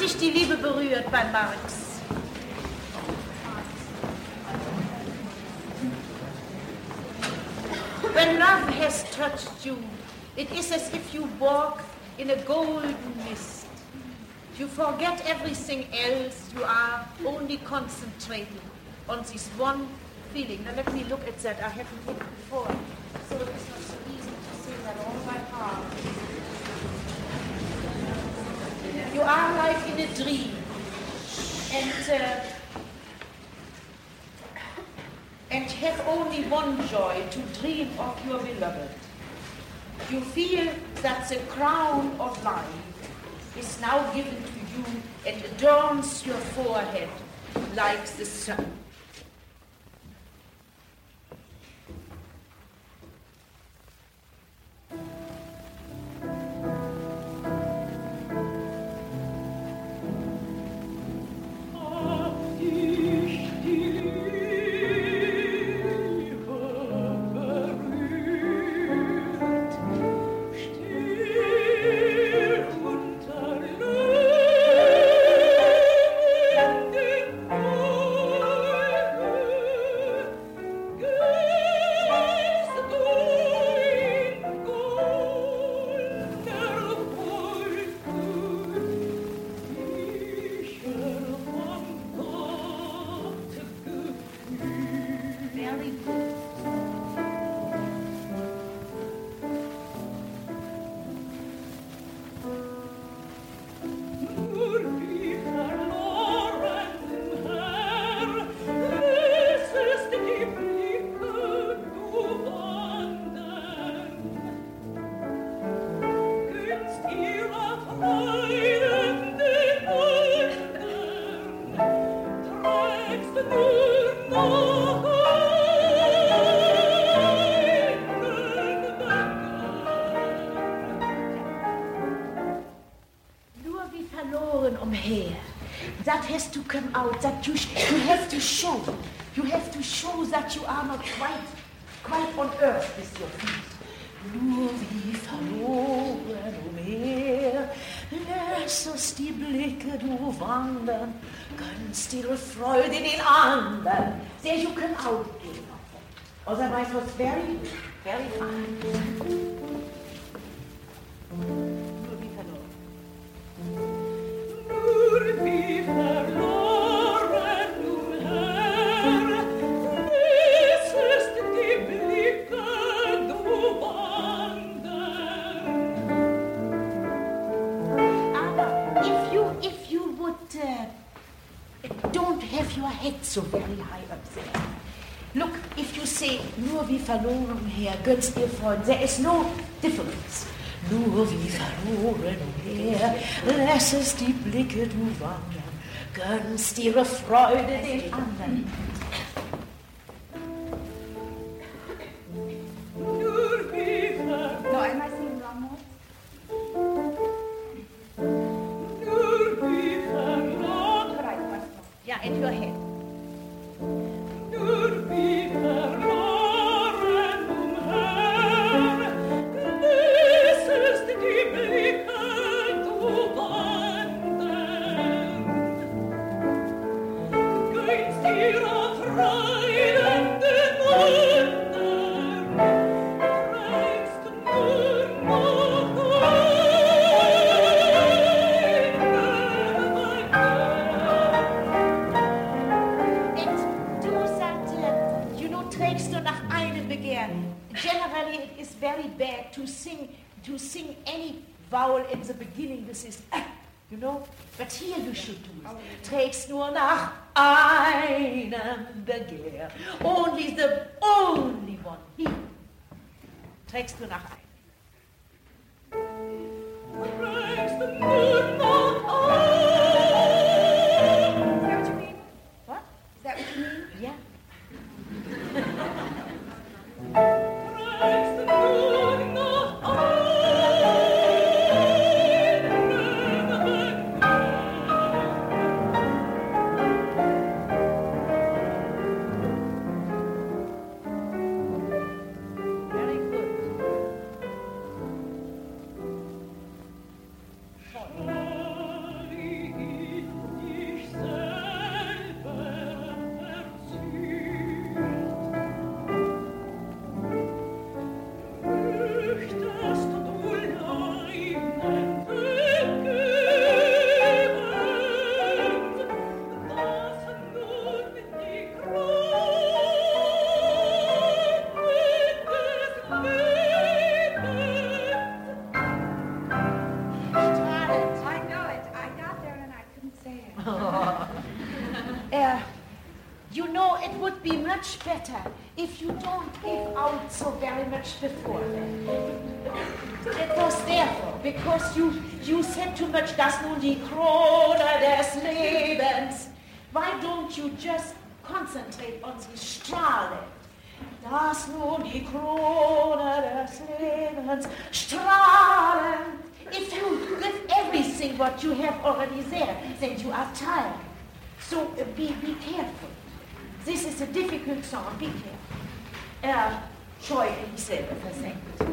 dich die Liebe berührt bei Marx? When love has touched you, it is as if you walk in a golden mist. You forget everything else. You are only concentrating on this one feeling. Now let me look at that. I haven't looked before, so it's not so easy to say that all by heart. You are like in a dream, and have only one joy, to dream of your beloved. You feel that the crown of life is now given to you and adorns your forehead like the sun. That has to come out, that you have to show. You have to show that you are not quite on earth with your feet. Nur wie verloren umher, lass uns die Blicke du wandern, gönnst ihre Freude den anderen. There you come out again. Otherwise it was very good, very fine. Nur wie verloren. Nur wie verloren umher, lässest die Blicke du wandern. Aber if you would don't have your head so very high up there. Look, if you say nur wie verloren umher, gönnst ihr Freund, there is no difference. Nur wie verloren umher, lässest die Blicke du wandern, gönnst ihre Freude den anderen. Nur wie verloren. No, I must sing one more. Nur wie verloren. Right, Yeah, and your head. Nur wie verloren. Generally, it is very bad to sing any vowel in the beginning. This is, you know. But here you should do it. Trägst nur nach einem Begehr. Only the only one. Here. Trägst nur nach einem. Trägst nur nach einem. Is that what you mean? What? Is that what you mean? Yeah. Oh. You know, it would be much better if you don't give out so very much before. It was therefore, because you said too much, das nun die Krone des Lebens. Why don't you just concentrate on the strahlend? Das nun die Krone des Lebens, strahlend. If you give everything what you have already there, then you are tired. So be careful. This is a difficult song, be careful. Scheu in dich selber versenkt.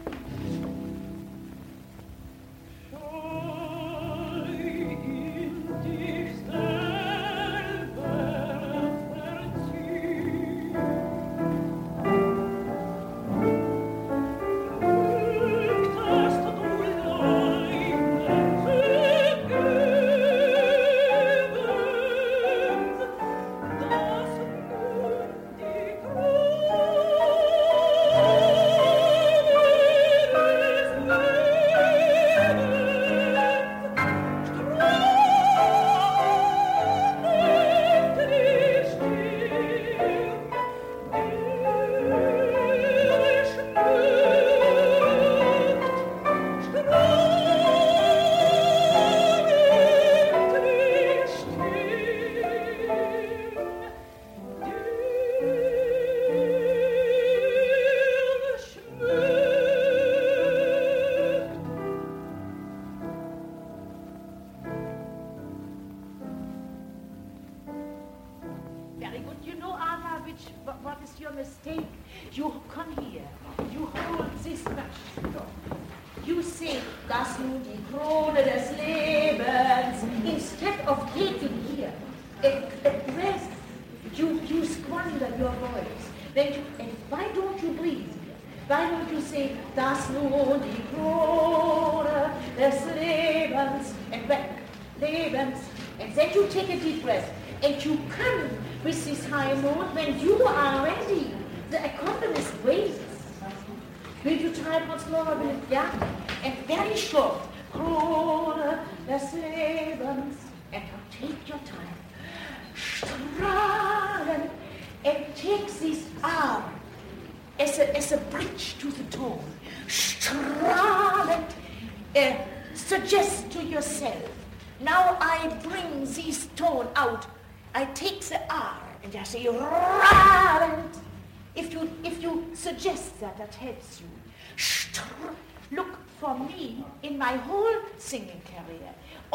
That helps you. Look, for me, in my whole singing career,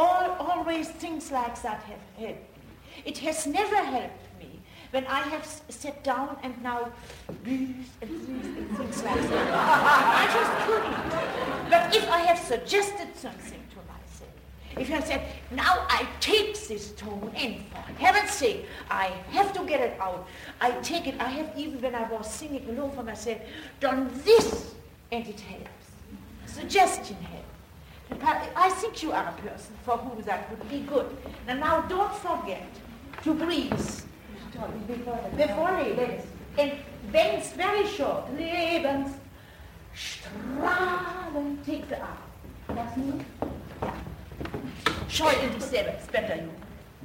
always things like that have helped me. It has never helped me when I have sat down and now these and things like that. I just couldn't. But if I have suggested something to myself, if I said, now I take this tone and for heaven's sake, I have to get it out. I take it. I have, even when I was singing alone for myself, done this, and it helps. Suggestion helps. I think you are a person for whom that would be good. And now don't forget to breathe before Lebens. And Ben's very short. Lebens, strahlen, take the arm. That's me? Yeah. Scheu in dich selber, it's better you.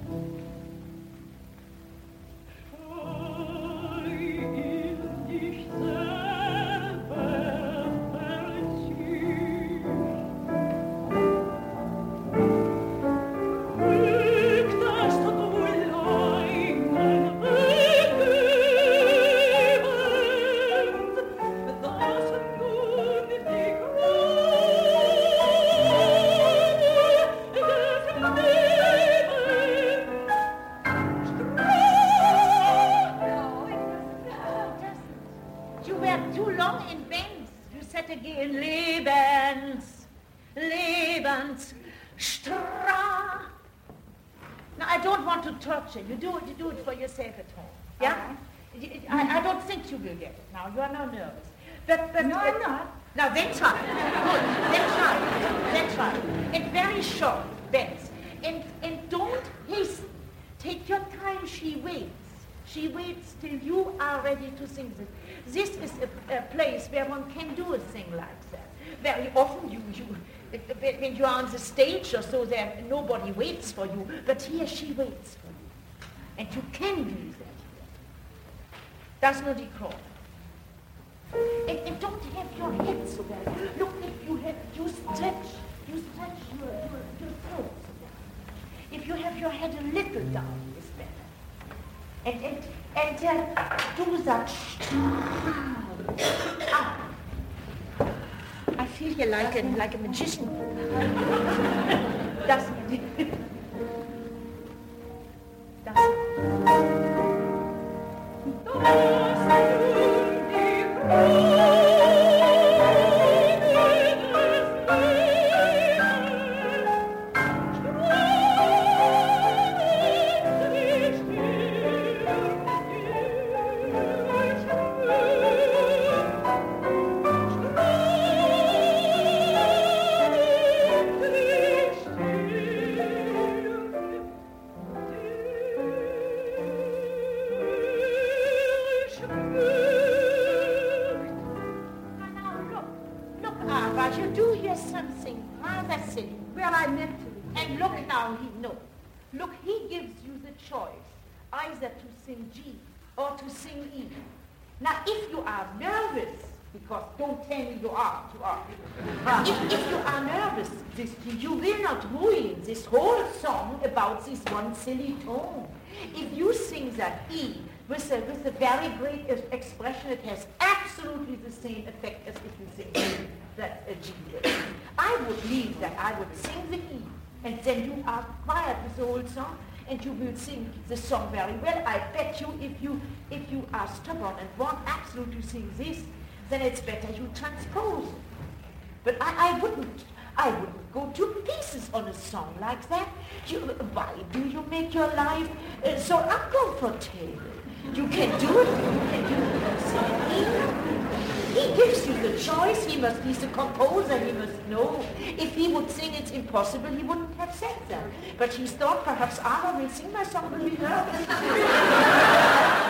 You do it for yourself at home. Yeah? I don't think you will get it now. You are now nervous. But no, I'm not. Now then try. Good. Then try. And very short bends. And don't hasten. Take your time. She waits. She waits till you are ready to sing this. This is a place where one can do a thing like that. Very often when you are on the stage or so, there nobody waits for you, but here she waits for you. And you can do that. Das nur die Krone. And don't have your head so bad. Look, if you stretch your throat so bad. If you have your head a little down, it's better. And do that. I feel you like a magician. Das. G or to sing E. Now, if you are nervous, because don't tell me you are. If you are nervous, you will not ruin this whole song about this one silly tone. If you sing that E with a very great expression, it has absolutely the same effect as if you sing that G. I would leave that. I would sing the E, and then you are quiet with the whole song, and you will sing the song very well. I bet you if you are stubborn and want absolutely to sing this, then it's better you transpose it. But I wouldn't go to pieces on a song like that. Why do you make your life so uncomfortable? You can do it. He gives you the choice. He's the composer. He must know. If he would sing It's Impossible, he wouldn't have said that. But he thought perhaps Anna will sing my song, will be nervous.